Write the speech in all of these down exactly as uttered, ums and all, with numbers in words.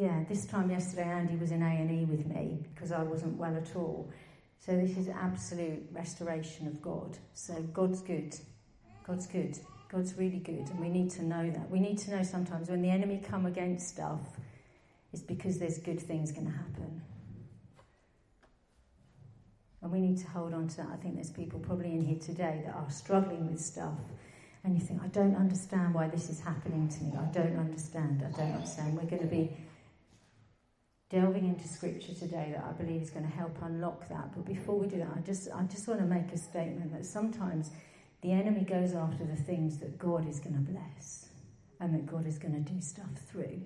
yeah, this time yesterday Andy was in A and E with me because I wasn't well at all. So this is absolute restoration of God. So God's good. God's good. God's really good, and we need to know that. We need to know sometimes when the enemy come against stuff, it's because there's good things going to happen. And we need to hold on to that. I think there's people probably in here today that are struggling with stuff, and you think, I don't understand why this is happening to me. I don't understand. I don't understand. We're going to be delving into scripture today that I believe is going to help unlock that. But before we do that, I just I just want to make a statement that sometimes the enemy goes after the things that God is going to bless and that God is going to do stuff through.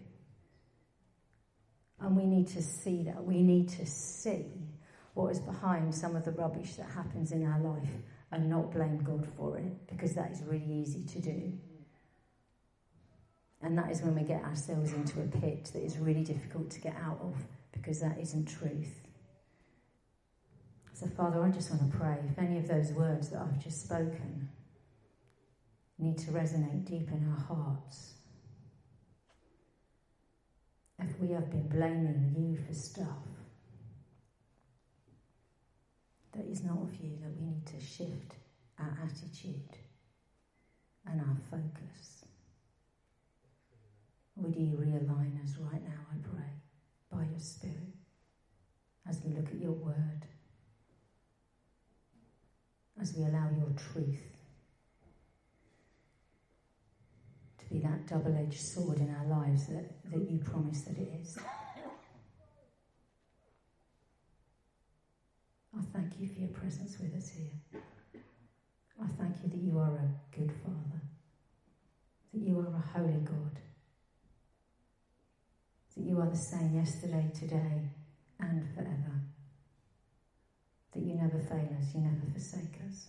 And we need to see that. We need to see what is behind some of the rubbish that happens in our life and not blame God for it, because that is really easy to do. And that is when we get ourselves into a pit that is really difficult to get out of, because that isn't truth. So, Father, I just want to pray if any of those words that I've just spoken need to resonate deep in our hearts. If we have been blaming you for stuff that is not of you, that we need to shift our attitude and our focus. Would you realign us right now, I pray, by your Spirit, as we look at your word, as we allow your truth to be that double-edged sword in our lives that, that you promise that it is. I thank you for your presence with us here. I thank you that you are a good Father, that you are a holy God, that you are the same yesterday, today, and forever. That you never fail us, you never forsake us.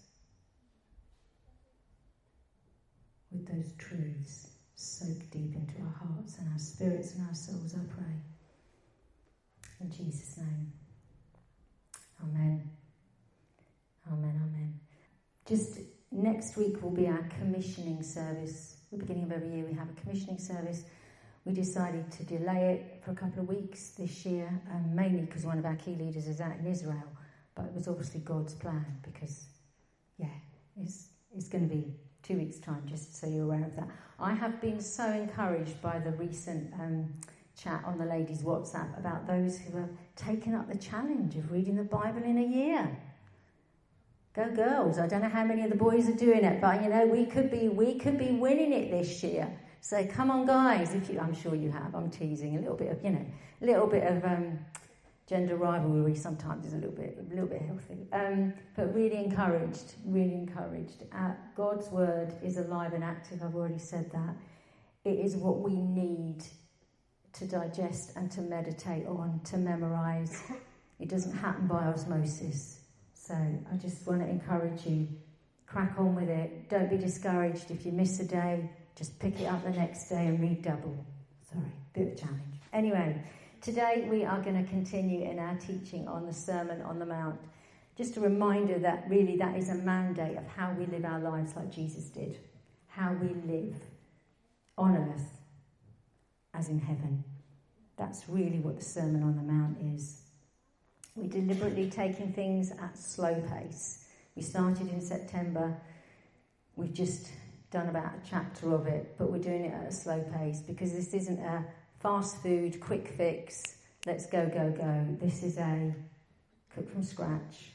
With those truths soak deep into our hearts and our spirits and our souls, I pray. In Jesus' name. Amen. Amen, amen. Just next week will be our commissioning service. At the beginning of every year we have a commissioning service. We decided to delay it for a couple of weeks this year, um, mainly because one of our key leaders is out in Israel. But it was obviously God's plan, because, yeah, it's, it's going to be two weeks' time, just so you're aware of that. I have been so encouraged by the recent um, chat on the ladies' WhatsApp about those who have taken up the challenge of reading the Bible in a year. Go girls. I don't know how many of the boys are doing it, but, you know, we could be we could be winning it this year. So come on, guys, if you, I'm sure you have. I'm teasing a little bit of, you know, a little bit of um, gender rivalry sometimes is a little bit, a little bit healthy. Um, but really encouraged, really encouraged. Uh, God's word is alive and active. I've already said that. It is what we need to digest and to meditate on, to memorise. It doesn't happen by osmosis. So I just want to encourage you, crack on with it. Don't be discouraged if you miss a day. Just pick it up the next day and read double. Sorry, bit of a challenge. Anyway, today we are going to continue in our teaching on the Sermon on the Mount. Just a reminder that really that is a mandate of how we live our lives like Jesus did. How we live on earth as in heaven. That's really what the Sermon on the Mount is. We're deliberately taking things at slow pace. We started in September. We've just done about a chapter of it, but we're doing it at a slow pace because this isn't a fast food, quick fix, let's go, go, go. This is a cook from scratch.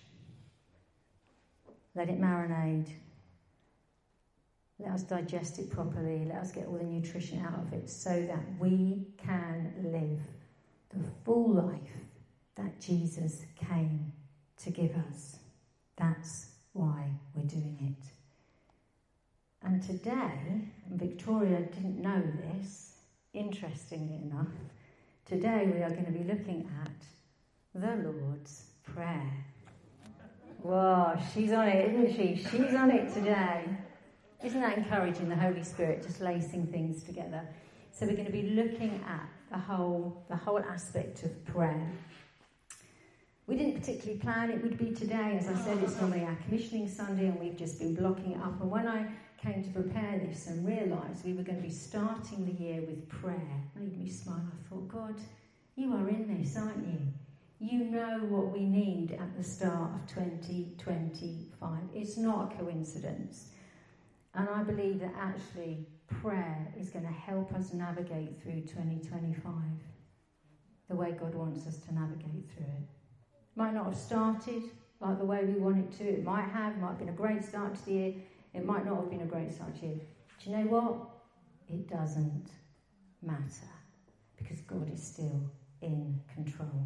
Let it marinate. Let us digest it properly. Let us get all the nutrition out of it so that we can live the full life that Jesus came to give us. That's why we're doing it. And today, and Victoria didn't know this, interestingly enough, today we are going to be looking at the Lord's Prayer. Whoa, she's on it, isn't she? She's on it today. Isn't that encouraging, the Holy Spirit just lacing things together? So we're going to be looking at the whole, the whole aspect of prayer. We didn't particularly plan it would be today. As I said, it's normally our commissioning Sunday and we've just been blocking it up. And when I came to prepare this and realised we were going to be starting the year with prayer, it made me smile. I thought, God, You are in this, aren't you? You know what we need at the start of twenty twenty-five. It's not a coincidence. And I believe that actually prayer is going to help us navigate through twenty twenty-five the way God wants us to navigate through it. Might not have started like the way we want it to. It might have, might have been a great start to the year. It might not have been a great start to the year. Do you know what? It doesn't matter, because God is still in control.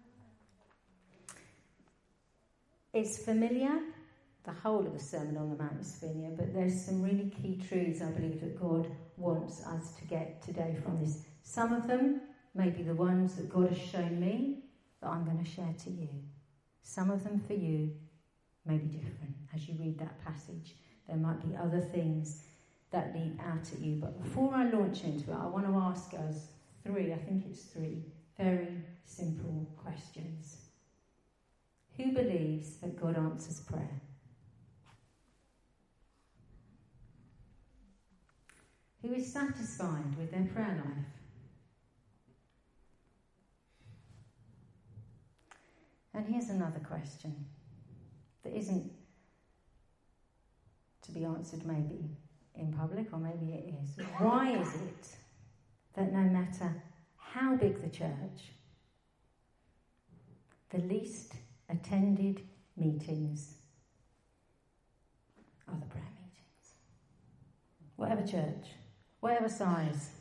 It's familiar. The whole of the Sermon on the Mount is familiar, but there's some really key truths I believe that God wants us to get today from this. Some of them may be the ones that God has shown me that I'm going to share to you. Some of them for you may be different. As you read that passage, there might be other things that leap out at you. But before I launch into it, I want to ask us three, I think it's three, very simple questions. Who believes that God answers prayer? Who is satisfied with their prayer life? And here's another question that isn't to be answered maybe in public, or maybe it is. Why is it that no matter how big the church, the least attended meetings are the prayer meetings? Whatever church, whatever size,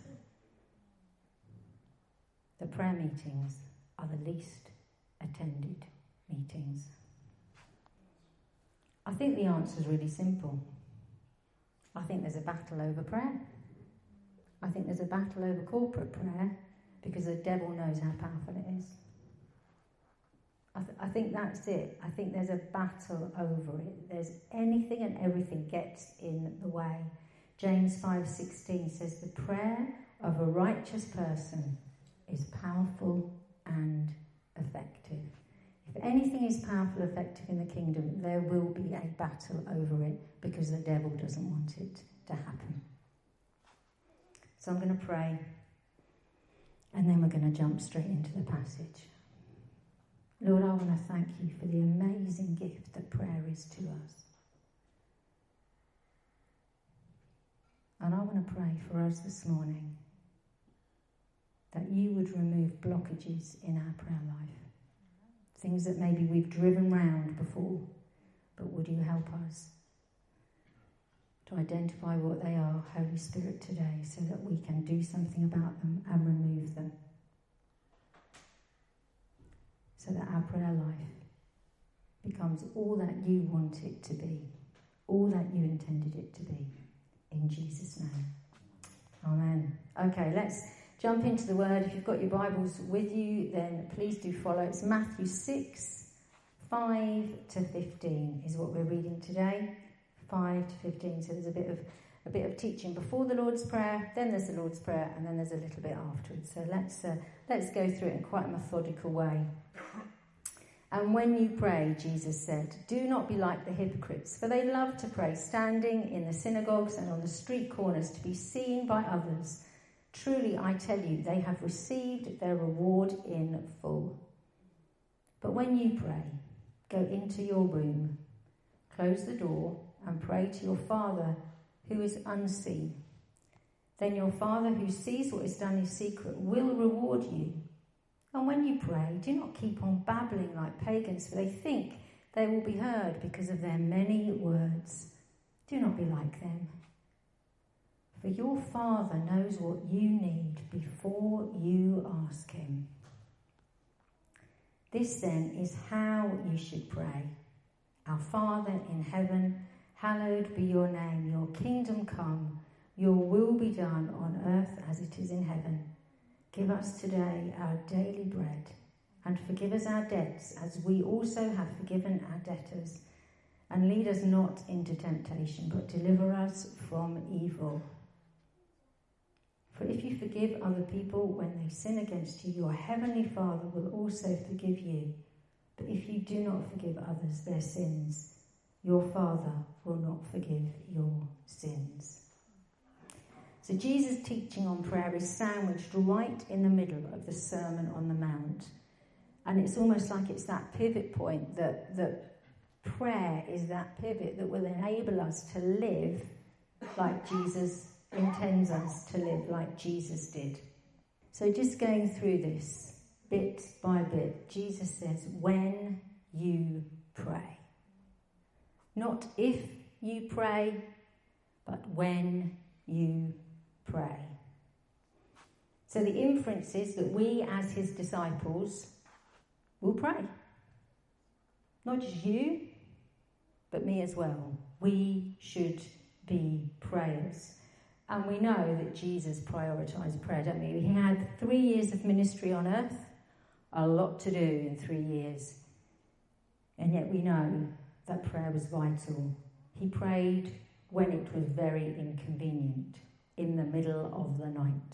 the prayer meetings are the least attended meetings. I think the answer is really simple. I think there's a battle over prayer. I think there's a battle over corporate prayer because the devil knows how powerful it is. I, th- I think that's it. I think there's a battle over it. There's anything and everything gets in the way. James five sixteen says the prayer of a righteous person is powerful and effective. If anything is powerful and effective in the kingdom, there will be a battle over it because the devil doesn't want it to happen. So I'm going to pray, and then we're going to jump straight into the passage. Lord, I want to thank you for the amazing gift that prayer is to us. And I want to pray for us this morning that you would remove blockages in our prayer life. Things that maybe we've driven round before, but would you help us to identify what they are, Holy Spirit, today, so that we can do something about them and remove them. So that our prayer life becomes all that you want it to be, all that you intended it to be. In Jesus' name. Amen. Okay, let's jump into the word. If you've got your Bibles with you, then please do follow. It's Matthew six, five to fifteen is what we're reading today. five to fifteen. So there's a bit of a bit of teaching before the Lord's Prayer, then there's the Lord's Prayer, and then there's a little bit afterwards. So let's uh, let's go through it in quite a methodical way. And when you pray, Jesus said, do not be like the hypocrites, for they love to pray standing in the synagogues and on the street corners to be seen by others. Truly, I tell you, they have received their reward in full. But when you pray, go into your room, close the door, and pray to your Father who is unseen. Then your Father who sees what is done in secret will reward you. And when you pray, do not keep on babbling like pagans, for they think they will be heard because of their many words. Do not be like them. For your Father knows what you need before you ask him. This then is how you should pray. Our Father in heaven, hallowed be your name. Your kingdom come. Your will be done on earth as it is in heaven. Give us today our daily bread, and forgive us our debts as we also have forgiven our debtors. And lead us not into temptation, but deliver us from evil. For if you forgive other people when they sin against you, your heavenly Father will also forgive you. But if you do not forgive others their sins, your Father will not forgive your sins. So Jesus' teaching on prayer is sandwiched right in the middle of the Sermon on the Mount. And it's almost like it's that pivot point that, that prayer is that pivot that will enable us to live like Jesus intends us to live, like Jesus did. So just going through this bit by bit, Jesus says, when you pray. Not if you pray, but when you pray. So the inference is that we as his disciples will pray. Not just you, but me as well. We should be prayers. And we know that Jesus prioritised prayer, don't we? He had three years of ministry on earth, a lot to do in three years. And yet we know that prayer was vital. He prayed when it was very inconvenient, in the middle of the night.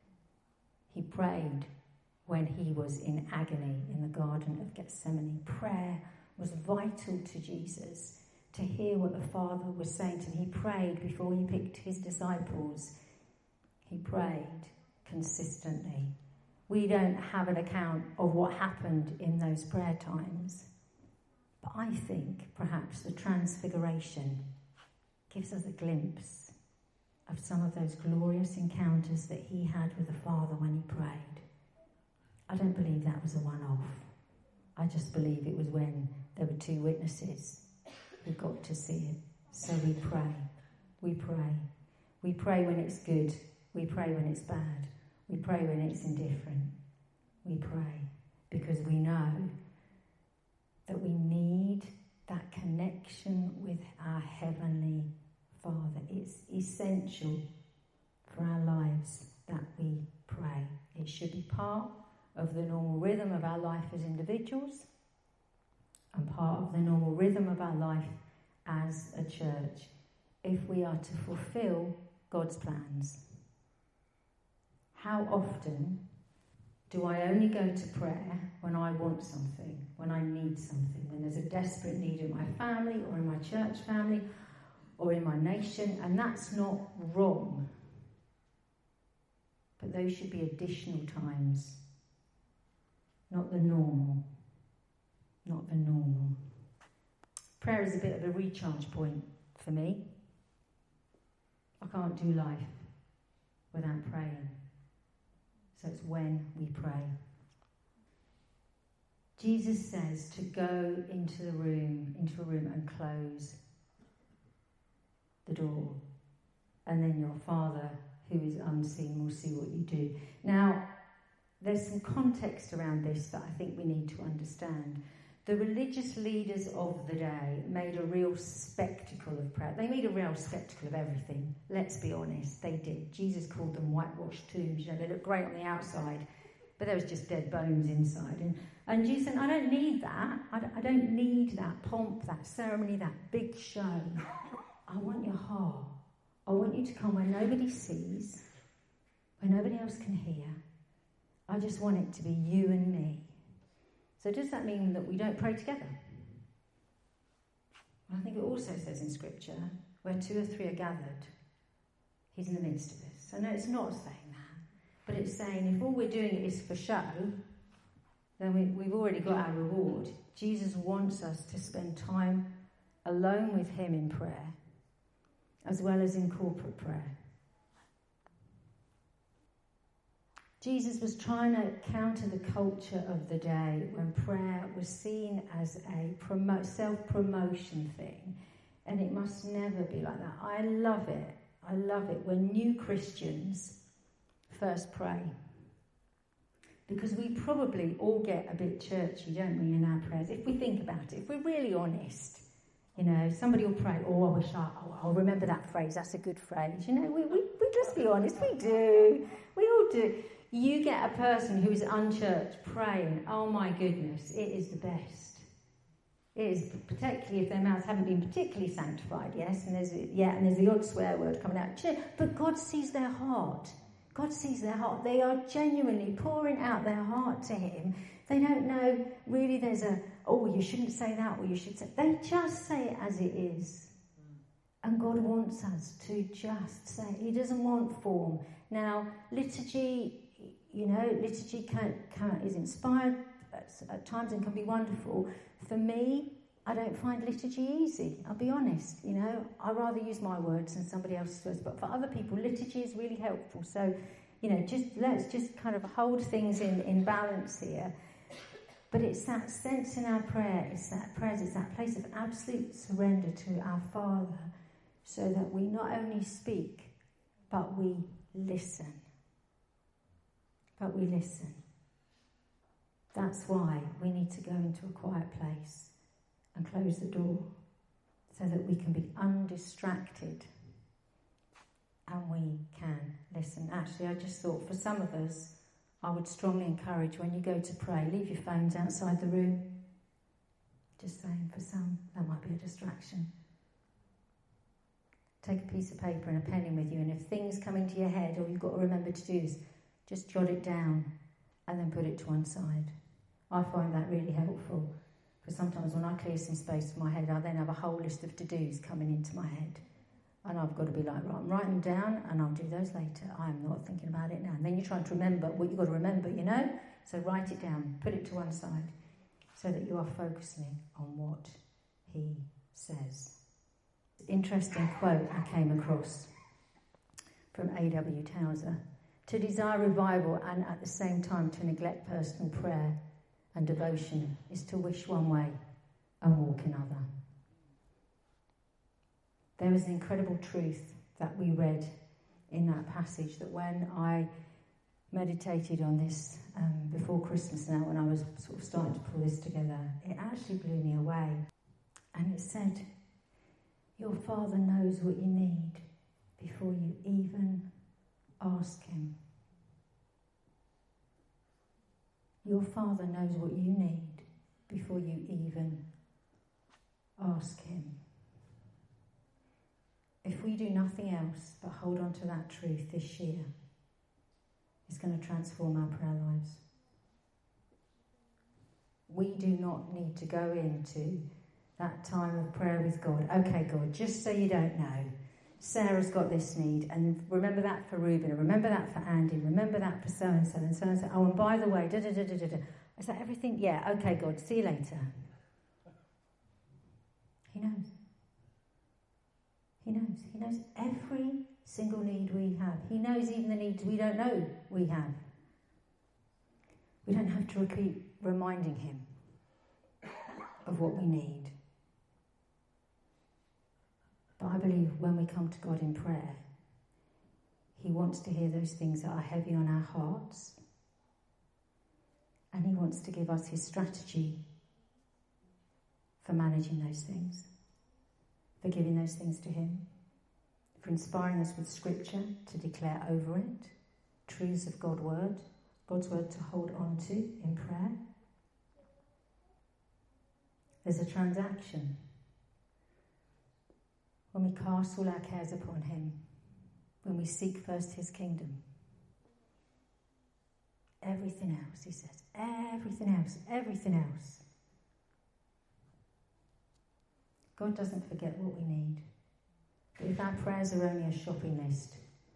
He prayed when he was in agony in the Garden of Gethsemane. Prayer was vital to Jesus, to hear what the Father was saying to him. He prayed before he picked his disciples. He prayed consistently. We don't have an account of what happened in those prayer times, but I think perhaps the Transfiguration gives us a glimpse of some of those glorious encounters that he had with the Father when he prayed. I don't believe that was a one-off. I just believe it was when there were two witnesses who got to see it. So we pray. We pray. We pray when it's good. We pray when it's bad. We pray when it's indifferent. We pray because we know that we need that connection with our Heavenly Father. It's essential for our lives that we pray. It should be part of the normal rhythm of our life as individuals and part of the normal rhythm of our life as a church if we are to fulfill God's plans. How often do I only go to prayer when I want something, when I need something, when there's a desperate need in my family or in my church family or in my nation? And that's not wrong. But those should be additional times, not the normal. Not the normal. Prayer is a bit of a recharge point for me. I can't do life without praying. So it's when we pray. Jesus says to go into the room, into a room and close the door. And then your Father, who is unseen, will see what you do. Now, there's some context around this that I think we need to understand. The religious leaders of the day made a real spectacle of prayer. They made a real spectacle of everything. Let's be honest, they did. Jesus called them whitewashed tombs. You know, they look great on the outside, but there was just dead bones inside. And, and Jesus said, I don't need that. I don't, I don't need that pomp, that ceremony, that big show. I want your heart. I want you to come where nobody sees, where nobody else can hear. I just want it to be you and me. So does that mean that we don't pray together? I think it also says in Scripture, where two or three are gathered, he's in the midst of this. So no, it's not saying that. But it's saying if all we're doing is for show, then we, we've already got our reward. Jesus wants us to spend time alone with him in prayer, as well as in corporate prayer. Jesus was trying to counter the culture of the day when prayer was seen as a promo- self-promotion thing. And it must never be like that. I love it. I love it when new Christians first pray. Because we probably all get a bit churchy, don't we, in our prayers? If we think about it, if we're really honest, you know, somebody will pray, oh, I wish I, oh, I'll remember that phrase, that's a good phrase. You know, we, we, we just be honest, we do. We all do. You get a person who is unchurched praying, oh my goodness, it is the best. It is, particularly if their mouths haven't been particularly sanctified, yes, and there's yeah, and there's the odd swear word coming out. But God sees their heart. God sees their heart. They are genuinely pouring out their heart to him. They don't know, really there's a, oh, you shouldn't say that, or you should say, they just say it as it is. And God wants us to just say, he doesn't want form. Now, liturgy, you know, liturgy can, can, is inspired at, at times and can be wonderful. For me, I don't find liturgy easy, I'll be honest. You know, I rather use my words than somebody else's words. But for other people, liturgy is really helpful. So, you know, just let's just kind of hold things in, in balance here. But it's that sense in our prayer, it's that prayer, it's that place of absolute surrender to our Father, so that we not only speak, but we listen. But we listen. That's why we need to go into a quiet place and close the door, so that we can be undistracted and we can listen. Actually, I just thought for some of us, I would strongly encourage when you go to pray, leave your phones outside the room. Just saying, for some, that might be a distraction. Take a piece of paper and a pen in with you, and if things come into your head, or you've got to remember to do this, just jot it down and then put it to one side. I find that really helpful, because sometimes when I clear some space in my head, I then have a whole list of to-dos coming into my head. And I've got to be like, right, I'm writing them down and I'll do those later. I'm not thinking about it now. And then you're trying to remember what you've got to remember, you know? So write it down, put it to one side, so that you are focusing on what he says. Interesting quote I came across from A W Tozer. To desire revival and at the same time to neglect personal prayer and devotion is to wish one way and walk another. There is an incredible truth that we read in that passage, that when I meditated on this um, before Christmas now, when I was sort of starting to pull this together, it actually blew me away. And it said, your Father knows what you need before you even ask him. Your Father knows what you need before you even ask him. If we do nothing else but hold on to that truth this year, it's going to transform our prayer lives. We do not need to go into that time of prayer with God. Okay, God, just so you don't know, Sarah's got this need, and remember that for Reuben, and remember that for Andy, remember that for so-and-so, and so-and-so. Oh, and by the way, da-da-da-da-da-da. Is that everything? Yeah, okay, God, see you later. He knows. He knows. He knows every single need we have. He knows even the needs we don't know we have. We don't have to keep reminding him of what we need. But I believe when we come to God in prayer, he wants to hear those things that are heavy on our hearts. And he wants to give us his strategy for managing those things, for giving those things to him, for inspiring us with scripture to declare over it, truths of God's word, God's word to hold on to in prayer. There's a transaction. When we cast all our cares upon him, when we seek first his kingdom, everything else, he says, everything else, everything else. God doesn't forget what we need. But if our prayers are only a shopping list,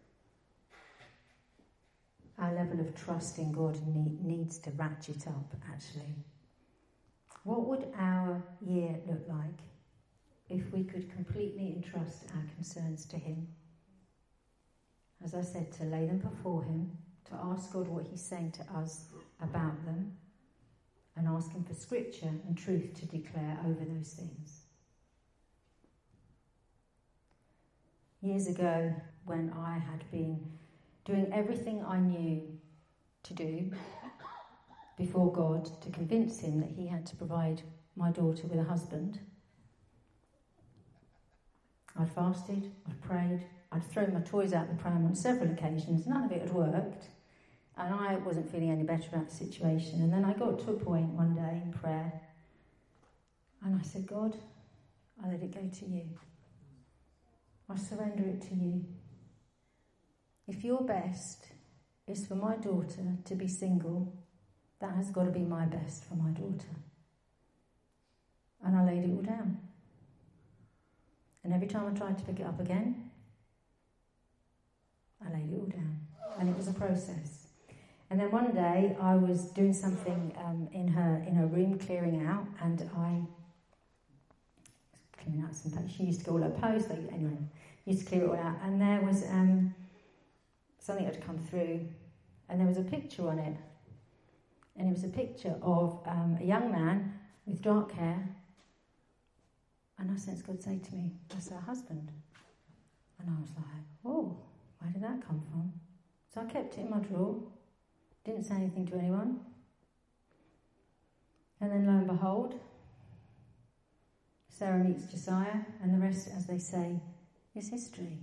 our level of trust in God need, needs to ratchet up, actually. What would our year look like if we could completely entrust our concerns to him? As I said, to lay them before him, to ask God what he's saying to us about them, and ask him for scripture and truth to declare over those things. Years ago, when I had been doing everything I knew to do before God to convince him that he had to provide my daughter with a husband, I'd fasted, I'd prayed, I'd thrown my toys out the pram on several occasions. None of it had worked, and I wasn't feeling any better about the situation. And then I got to a point one day in prayer, and I said, God, I let it go to you. I surrender it to you. If your best is for my daughter to be single, that has got to be my best for my daughter. And I laid it all down. And every time I tried to pick it up again, I laid it all down. And it was a process. And then one day I was doing something um, in her in her room, clearing out, and I was clearing out some papers. She used to go all her posts, but anyway, used to clear it all out. And there was um, something had come through, and there was a picture on it. And it was a picture of um, a young man with dark hair. And I sensed God say to me, "That's her husband." And I was like, "Oh, where did that come from?" So I kept it in my drawer, didn't say anything to anyone. And then lo and behold, Sarah meets Josiah, and the rest, as they say, is history.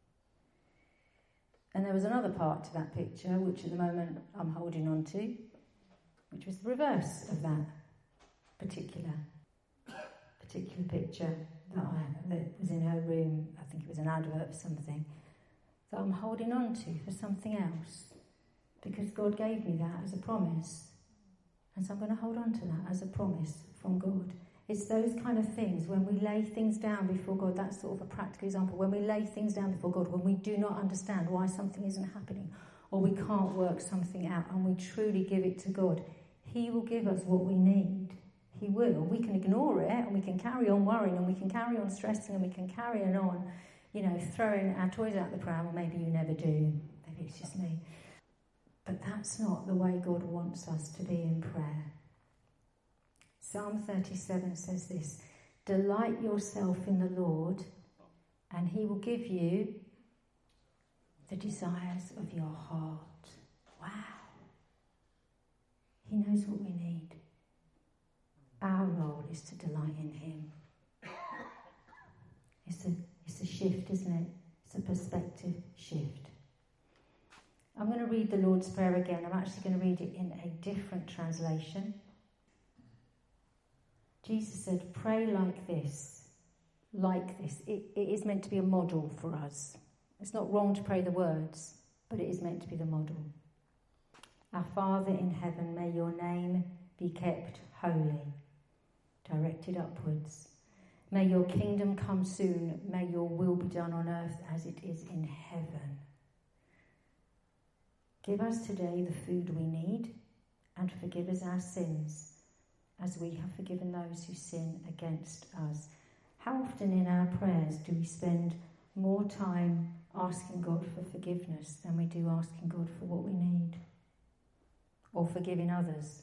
And there was another part to that picture, which at the moment I'm holding on to, which was the reverse of that particular particular picture that, I, that was in her room. I think it was an advert for something that I'm holding on to for something else, because God gave me that as a promise, and so I'm going to hold on to that as a promise from God. It's those kind of things when we lay things down before God. That's sort of a practical example. When we lay things down before God, when we do not understand why something isn't happening, or we can't work something out, and we truly give it to God, He will give us what we need. He will. We can ignore it, and we can carry on worrying, and we can carry on stressing, and we can carry on, you know, throwing our toys out the pram. Or maybe you never do. Maybe it's just me. But that's not the way God wants us to be in prayer. Psalm thirty-seven says this: "Delight yourself in the Lord, and He will give you the desires of your heart." Wow. He knows what we need. Our role is to delight in Him. It's a, it's a shift, isn't it? It's a perspective shift. I'm going to read the Lord's Prayer again. I'm actually going to read it in a different translation. Jesus said, "Pray like this, like this." It, it is meant to be a model for us. It's not wrong to pray the words, but it is meant to be the model. "Our Father in heaven, may your name be kept holy," directed upwards. "May your kingdom come soon. May your will be done on earth as it is in heaven. Give us today the food we need, and forgive us our sins, as we have forgiven those who sin against us." How often in our prayers do we spend more time asking God for forgiveness than we do asking God for what we need, or forgiving others?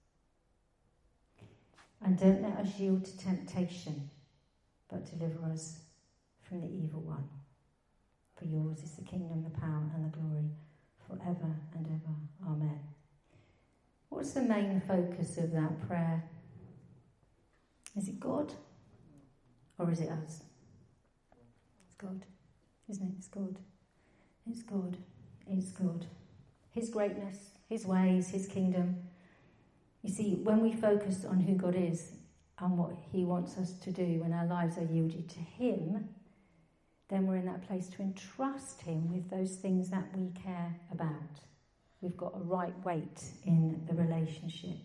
"And don't let us yield to temptation, but deliver us from the evil one. For yours is the kingdom, the power and the glory, forever and ever. Amen." What's the main focus of that prayer? Is it God? Or is it us? It's God, isn't it? It's God. It's God. It's God. His greatness, His ways, His kingdom. You see, when we focus on who God is and what He wants us to do, when our lives are yielded to Him, then we're in that place to entrust Him with those things that we care about. We've got a right weight in the relationship.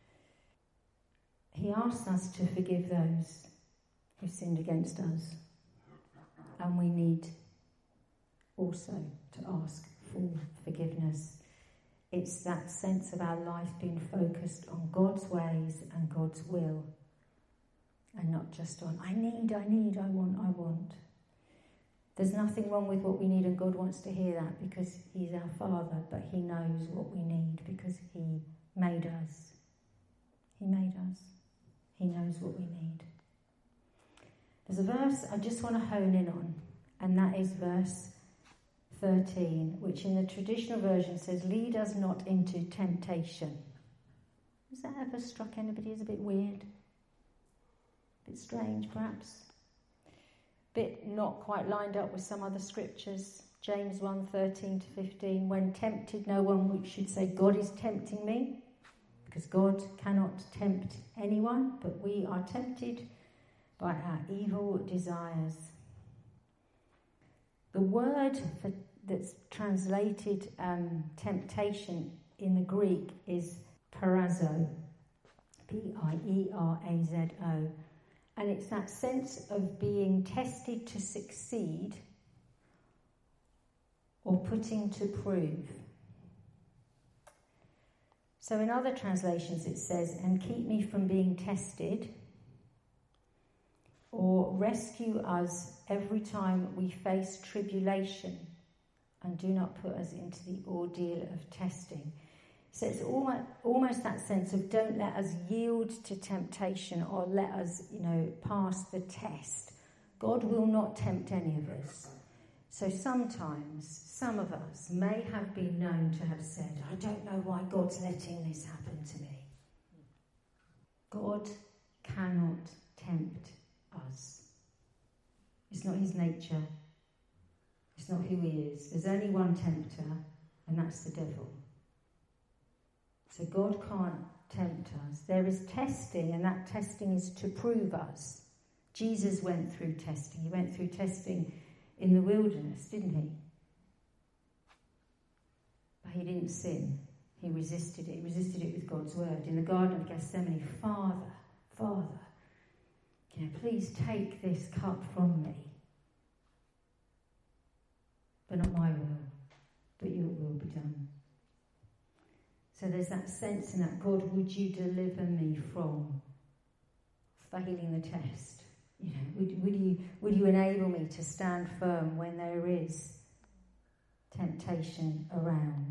He asks us to forgive those who sinned against us, and we need also to ask for forgiveness. It's that sense of our life being focused on God's ways and God's will, and not just on, I need, I need, I want, I want. There's nothing wrong with what we need, and God wants to hear that because He's our Father, but He knows what we need because He made us. He made us. He knows what we need. There's a verse I just want to hone in on, and that is verse thirteen, which in the traditional version says, "Lead us not into temptation." Has that ever struck anybody as a bit weird? A bit strange, perhaps? Bit not quite lined up with some other scriptures. James one, thirteen to fifteen, "When tempted, no one should say, 'God is tempting me,' because God cannot tempt anyone, but we are tempted by our evil desires." The word for, that's translated um, temptation in the Greek is peirazo, P I E R A Z O, And it's that sense of being tested to succeed or putting to prove. So in other translations it says, and keep me from being tested, or rescue us every time we face tribulation, and do not put us into the ordeal of testing. So it's almost, almost that sense of don't let us yield to temptation or let us, you know, pass the test. God will not tempt any of us. So sometimes, some of us may have been known to have said, I don't know why God's letting this happen to me. God cannot tempt us. It's not his nature. It's not who he is. There's only one tempter, and that's the devil. So God can't tempt us. There is testing, and that testing is to prove us. Jesus went through testing. He went through testing in the wilderness, didn't he? But he didn't sin. He resisted it. He resisted it with God's word. In the Garden of Gethsemane, Father, Father, you know, please take this cup from me. But not my will, but your will be done. So there's that sense in that, God, would you deliver me from failing the test? You know, would, would you would you enable me to stand firm when there is temptation around?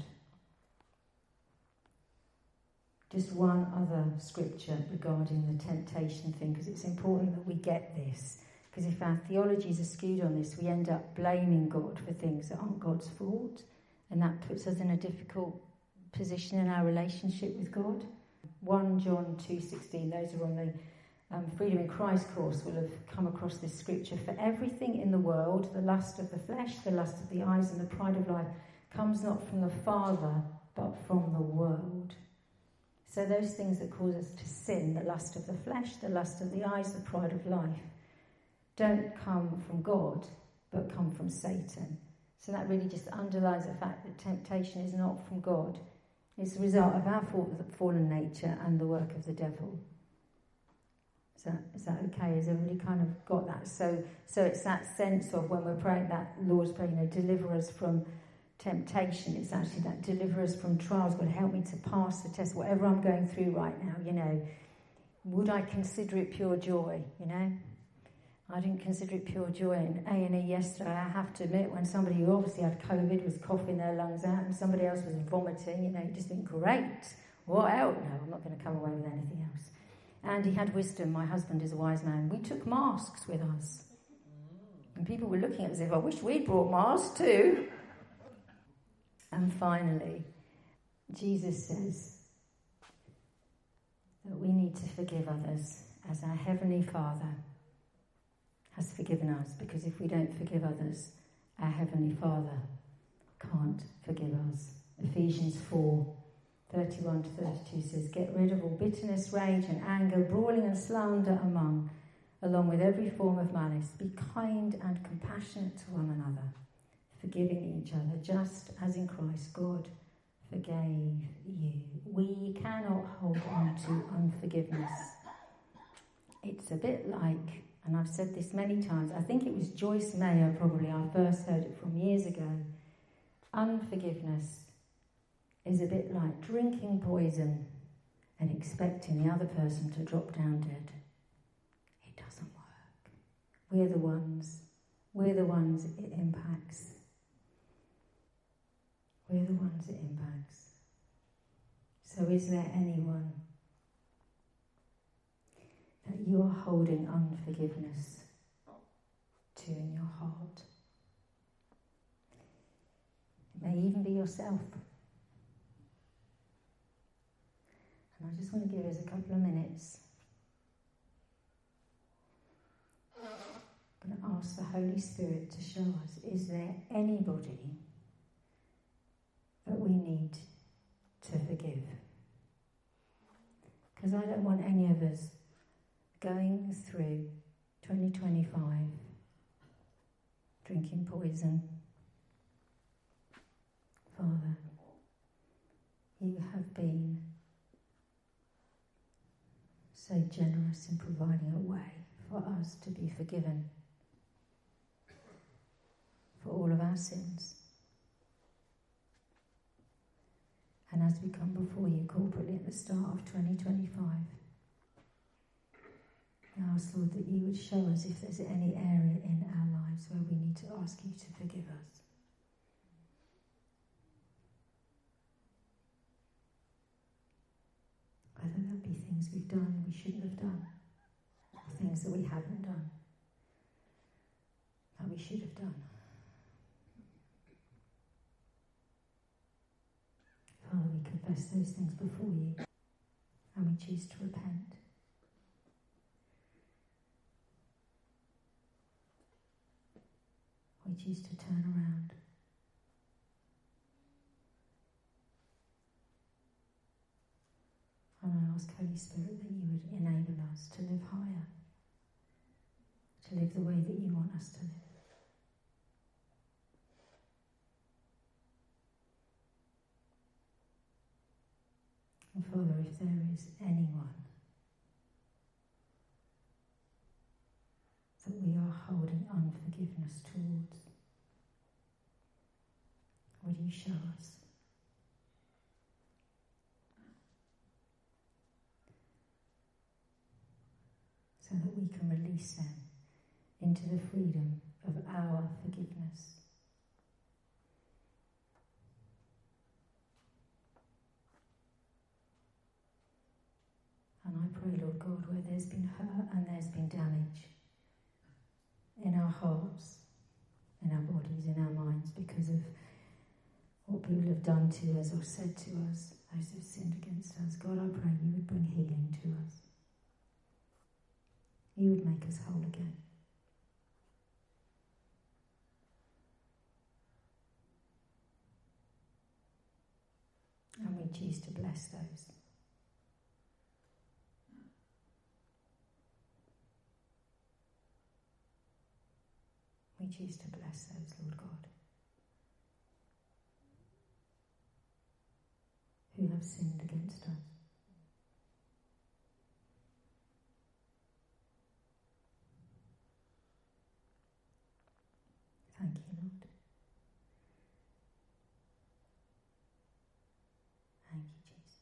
Just one other scripture regarding the temptation thing, because it's important that we get this. Because if our theologies are skewed on this, we end up blaming God for things that aren't God's fault, and that puts us in a difficult position in our relationship with God. First John two sixteen, those who are on the um, Freedom in Christ course will have come across this scripture. For everything in the world, the lust of the flesh, the lust of the eyes, and the pride of life, comes not from the Father, but from the world. So those things that cause us to sin, the lust of the flesh, the lust of the eyes, the pride of life, don't come from God, but come from Satan. So that really just underlines the fact that temptation is not from God. It's a result of our fallen nature and the work of the devil. Is that, is that okay? Has everybody kind of got that? So so it's that sense of when we're praying that Lord's Prayer, you know, deliver us from temptation. It's actually that deliver us from trials. God, help me to pass the test, whatever I'm going through right now, you know. Would I consider it pure joy, you know? I didn't consider it pure joy in A and E yesterday. I have to admit, when somebody who obviously had COVID was coughing their lungs out and somebody else was vomiting, you know, you just think, great, what else? No, I'm not going to come away with anything else. And he had wisdom. My husband is a wise man. We took masks with us. And people were looking at us as if, I wish we'd brought masks too. And finally, Jesus says that we need to forgive others as our Heavenly Father has forgiven us, because if we don't forgive others, our Heavenly Father can't forgive us. Ephesians four, thirty-one to thirty-two says, get rid of all bitterness, rage and anger, brawling and slander among, along with every form of malice. Be kind and compassionate to one another, forgiving each other, just as in Christ God forgave you. We cannot hold on to unforgiveness. It's a bit like, and I've said this many times, I think it was Joyce Meyer probably, I first heard it from years ago. Unforgiveness is a bit like drinking poison and expecting the other person to drop down dead. It doesn't work. We're the ones, we're the ones it impacts. We're the ones it impacts. So is there anyone that you are holding unforgiveness to in your heart? It may even be yourself. And I just want to give us a couple of minutes. I'm going to ask the Holy Spirit to show us, is there anybody that we need to forgive? Because I don't want any of us going through twenty twenty-five drinking poison. Father, you have been so generous in providing a way for us to be forgiven for all of our sins. And as we come before you corporately at the start of twenty twenty-five, I ask, Lord, that you would show us if there's any area in our lives where we need to ask you to forgive us. Whether that be things we've done we shouldn't have done, or things that we haven't done that we should have done. Father, we confess those things before you, and we choose to repent. We choose to turn around. And I ask, Holy Spirit, that you would enable us to live higher, to live the way that you want us to live. And Father, if there is anyone that we are holding unforgiveness towards, would you show us? So that we can release them into the freedom of our forgiveness. And I pray, Lord God, where there's been hurt and there's been damage in our hearts, in our bodies, in our minds, because of what people have done to us or said to us, those who have sinned against us, God, I pray you would bring healing to us. You would make us whole again. And we choose to bless those. We choose to bless those, Lord God, who have sinned against us. Thank you, Lord. Thank you, Jesus.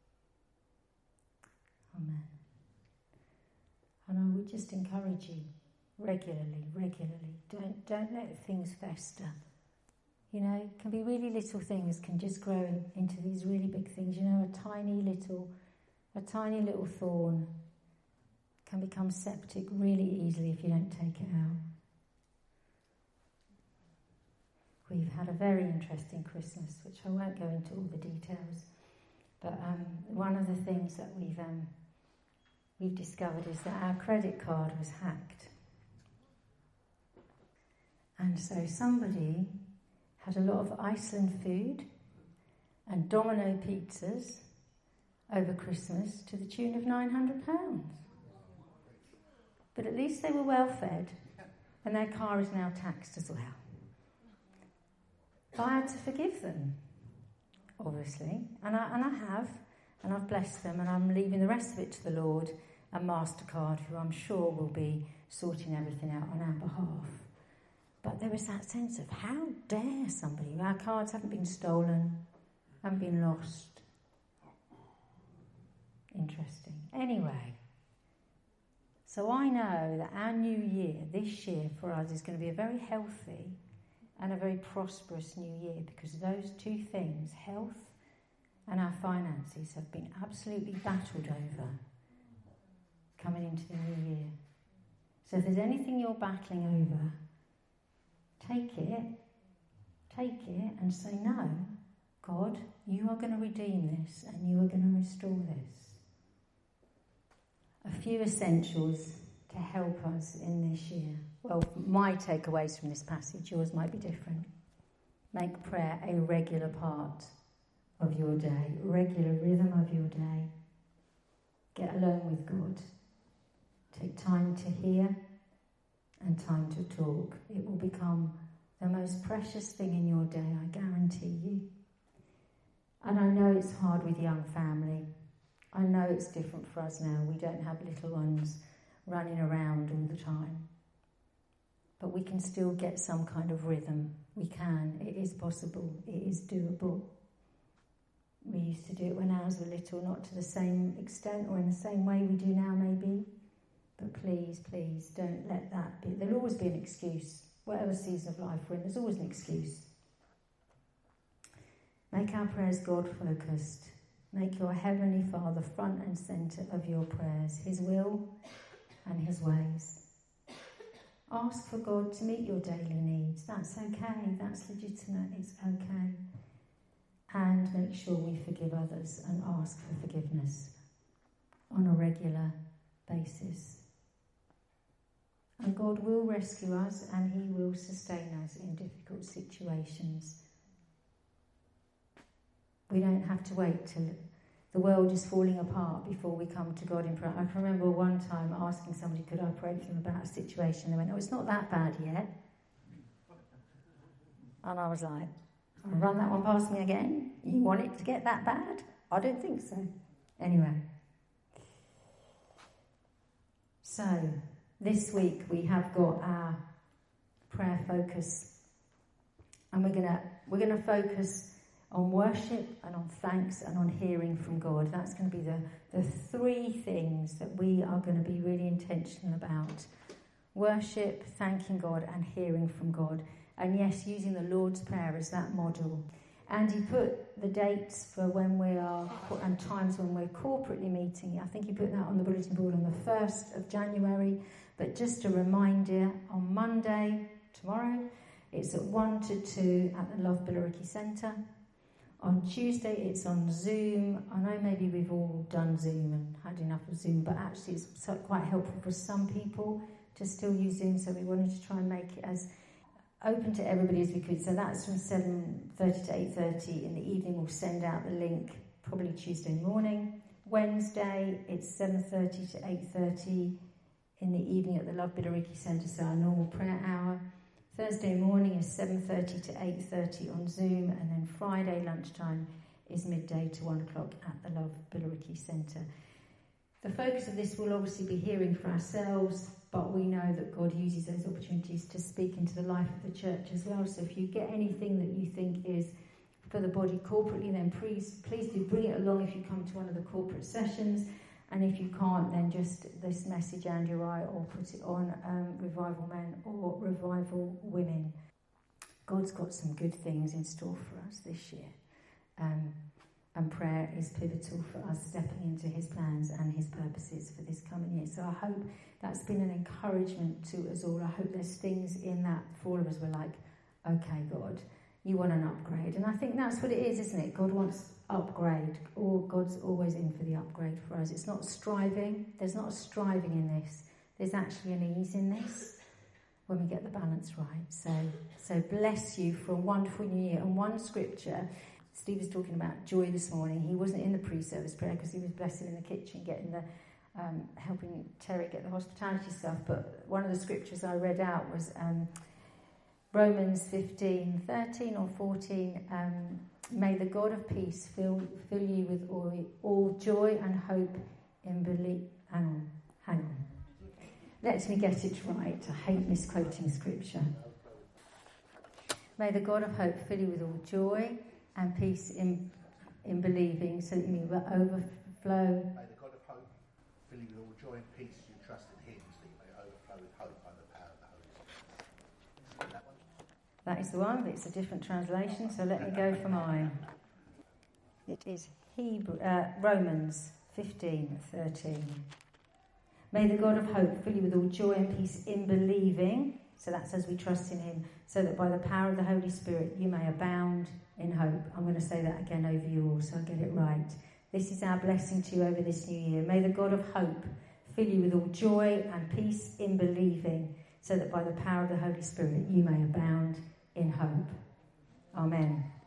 Amen. And I would just encourage you, regularly, regularly, don't don't let things fester. You know, it can be really little things can just grow into these really big things. You know, a tiny little, a tiny little thorn can become septic really easily if you don't take it out. We've had a very interesting Christmas, which I won't go into all the details, but um, one of the things that we've um, we've discovered is that our credit card was hacked. And so somebody had a lot of Iceland food and Domino pizzas over Christmas to the tune of nine hundred pounds. But at least they were well fed, and their car is now taxed as well. But I had to forgive them, obviously, and I, and I have, and I've blessed them, and I'm leaving the rest of it to the Lord and MasterCard, who I'm sure will be sorting everything out on our behalf. But there was that sense of, how dare somebody? Our cards haven't been stolen, haven't been lost. Interesting. Anyway, so I know that our new year, this year for us, is going to be a very healthy and a very prosperous new year, because those two things, health and our finances, have been absolutely battled over coming into the new year. So if there's anything you're battling over, take it, take it and say, no, God, you are going to redeem this and you are going to restore this. A few essentials to help us in this year. Well, my takeaways from this passage, yours might be different. Make prayer a regular part of your day, regular rhythm of your day. Get alone with God. Take time to hear and time to talk. It will become the most precious thing in your day, I guarantee you. And I know it's hard with young family. I know it's different for us now. We don't have little ones running around all the time. But we can still get some kind of rhythm. We can. It is possible. It is doable. We used to do it when ours were little, not to the same extent or in the same way we do now maybe. But please, please, don't let that be. There'll always be an excuse. Whatever season of life we're in, there's always an excuse. Make our prayers God-focused. Make your Heavenly Father front and centre of your prayers, His will and His ways. Ask for God to meet your daily needs. That's okay. That's legitimate. It's okay. And make sure we forgive others and ask for forgiveness on a regular basis. And God will rescue us and He will sustain us in difficult situations. We don't have to wait till the world is falling apart before we come to God in prayer. I can remember one time asking somebody, could I pray for them about a situation? They went, oh, it's not that bad yet. And I was like, run that one past me again? You want it to get that bad? I don't think so. Anyway. So, this week we have got our prayer focus. And we're gonna we're gonna focus on worship and on thanks and on hearing from God. That's going to be the, the three things that we are going to be really intentional about. Worship, thanking God and hearing from God. And yes, using the Lord's Prayer as that model. And he put the dates for when we are, and times when we're corporately meeting. I think he put that on the bulletin board on the first of January. But just a reminder, on Monday, tomorrow, it's at one to two at the Love Billericay Centre. On Tuesday, it's on Zoom. I know maybe we've all done Zoom and had enough of Zoom, but actually it's quite helpful for some people to still use Zoom, so we wanted to try and make it as open to everybody as we could. So that's from seven thirty to eight thirty. In the evening, we'll send out the link probably Tuesday morning. Wednesday, it's seven thirty to eight thirty in the evening at the Love Billericay Centre, so our normal prayer hour. Thursday morning is seven thirty to eight thirty on Zoom, and then Friday lunchtime is midday to one o'clock at the Love Billericay Centre. The focus of this will obviously be hearing for ourselves, but we know that God uses those opportunities to speak into the life of the church as well. So if you get anything that you think is for the body corporately, then please, please do bring it along if you come to one of the corporate sessions. And if you can't, then just this message, Andy or I, or put it on um, Revival Men or Revival Women. God's got some good things in store for us this year. Um, and prayer is pivotal for us stepping into his plans and his purposes for this coming year. So I hope that's been an encouragement to us all. I hope there's things in that for all of us. We're like, okay, God, you want an upgrade. And I think that's what it is, isn't it? God wants upgrade, or God's always in for the upgrade for us. It's not striving. There's not a striving in this. There's actually an ease in this when we get the balance right. So, so bless you for a wonderful new year. And one scripture, Steve was talking about joy this morning. He wasn't in the pre-service prayer because he was blessing in the kitchen, getting the um, helping Terry get the hospitality stuff. But one of the scriptures I read out was um, Romans fifteen, thirteen or fourteen. Um, May the God of peace fill fill you with all, all joy and hope in belief. Hang on, hang on. Let me get it right. I hate misquoting scripture. May the God of hope fill you with all joy and peace in in believing, so that you will overflow. May the God of hope fill you with all joy and peace as you trust in him, so that you may overflow with hope by the power of the Holy Spirit. That one? That is the one, but it's a different translation, so let me go for mine. It is Hebrew, uh, Romans fifteen thirteen. May the God of hope fill you with all joy and peace in believing, so that's as we trust in him, so that by the power of the Holy Spirit you may abound in hope. I'm going to say that again over you all, so I get it right. This is our blessing to you over this new year. May the God of hope fill you with all joy and peace in believing, so that by the power of the Holy Spirit you may abound in hope. Amen.